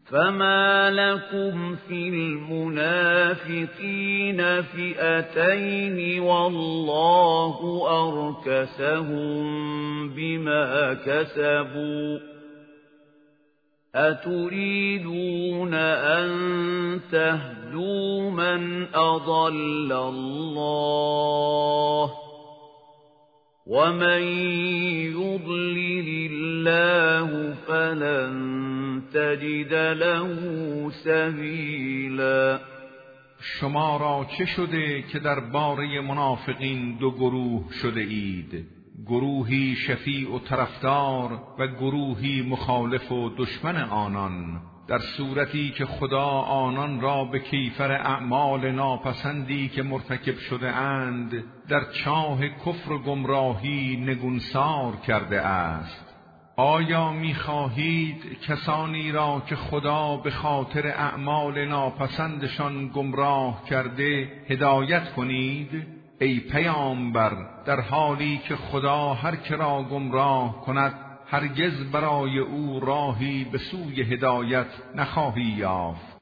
فما لكم في المنافقين فئتين والله أركسهم بما كسبوا أتريدون أن تهدوا من أضل الله ومن يضلل الله فلن تجد له سبیلا. شما را چه شده که درباره منافقین دو گروه شده اید؟ گروهی شفیع و طرفدار و گروهی مخالف و دشمن آنان، در صورتی که خدا آنان را به کیفر اعمال ناپسندی که مرتکب شده اند در چاه کفر و گمراهی نگونسار کرده است. آیا می‌خواهید کسانی را که خدا به خاطر اعمال ناپسندشان گمراه کرده هدایت کنید؟ ای پیامبر، در حالی که خدا هر که را گمراه کند هرگز برای او راهی به سوی هدایت نخواهی یافت.